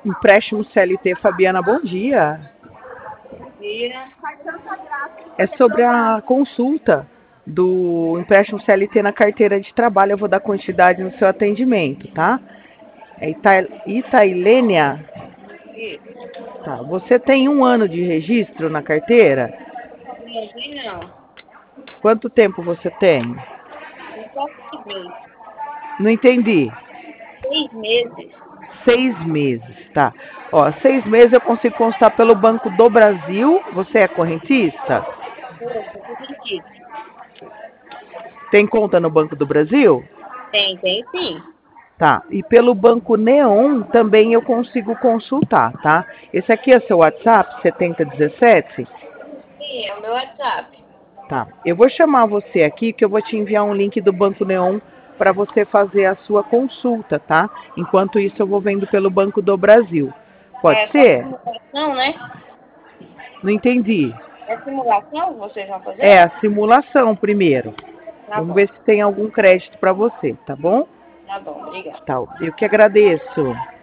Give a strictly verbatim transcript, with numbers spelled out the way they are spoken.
Empréstimo C L T, Fabiana, bom dia. Bom dia. É sobre a consulta do empréstimo C L T na carteira de trabalho. Eu vou dar quantidade no seu atendimento, tá? É Ita Itailênia? Isso. Tá. Você tem um ano de registro na carteira? Não, tem não. Quanto tempo você tem? Tem só seis meses. Não entendi. Seis meses? Seis meses, tá. Ó, seis meses eu consigo constar pelo Banco do Brasil. Você é correntista? Pô, sou correntista. Tem conta no Banco do Brasil? Tem, tem sim. Tá. E pelo Banco Neon também eu consigo consultar, tá? Esse aqui é seu WhatsApp, setenta dezessete? Sim, é o meu WhatsApp. Tá. Eu vou chamar você aqui que eu vou te enviar um link do Banco Neon para você fazer a sua consulta, tá? Enquanto isso eu vou vendo pelo Banco do Brasil. Pode É só ser? simulação, né? Não entendi. É simulação que vocês vão É fazer? a simulação primeiro. Tá Vamos bom. ver se tem algum crédito para você, tá bom? Tá bom, obrigada. Tá. Eu que agradeço.